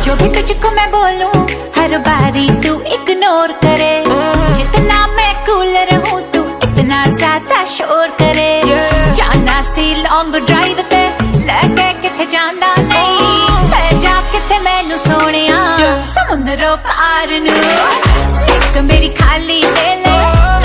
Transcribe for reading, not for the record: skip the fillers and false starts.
जो भी तुझको मैं बोलूं हर बारी तू इग्नोर करे। जितना मैं कूल रहूं तू इतना ज्यादा शोर करे। जाना सी लॉन्ग ड्राइव ते लेके किथे जाना नहीं। ले जा किथे मैनू सोनिया समुंदरों पार नू। एक मेरी खाली दे ले